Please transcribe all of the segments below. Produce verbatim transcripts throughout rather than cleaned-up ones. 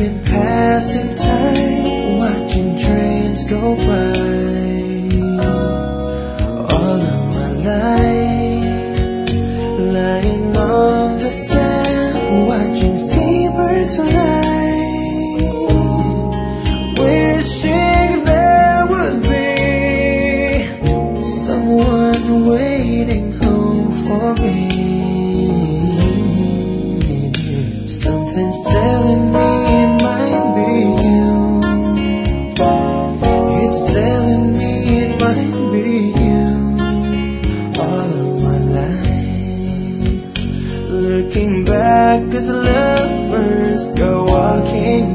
been passing time, watching trains go by. All of my life, lying on the sand, watching seabirds fly, wishing there would be someone waiting home for me. Something's telling me it might be you. It's telling me it might be you. All of my life, looking back as lovers go walking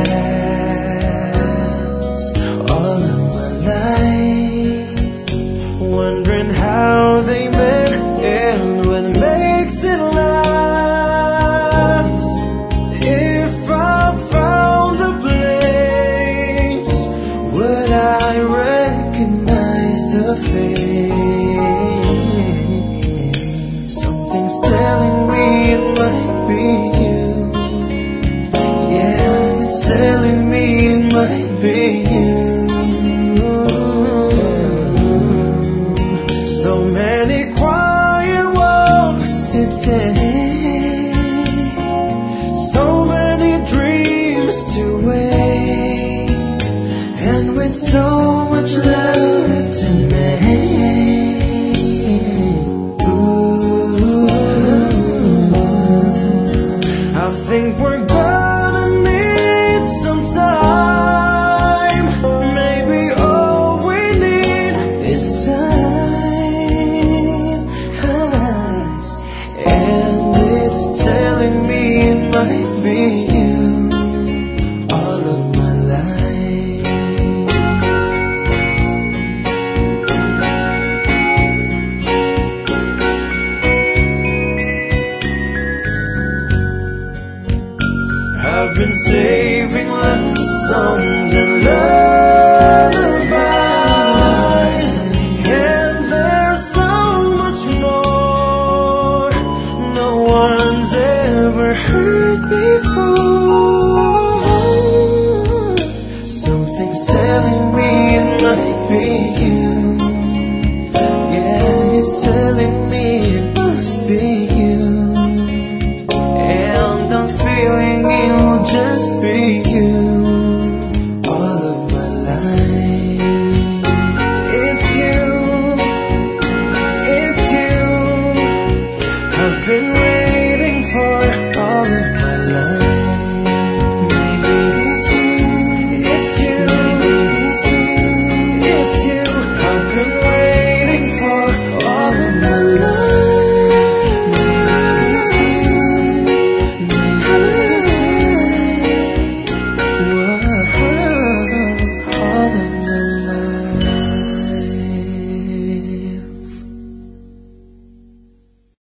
past. All of my life, wondering how they met and what makes it last. If I found the place, would I recognize the face? Something's telling me it might be you. Yeah, it's telling me it might be you. So many quiet walks to take, so many dreams to wait, and with so much love to make. Ooh, I think we're gonna need some time. Maybe all we need is time. And it's telling me it might be you. All of my life, I've been saving love songs and lullabies, and there's so much more. No one's ever heard me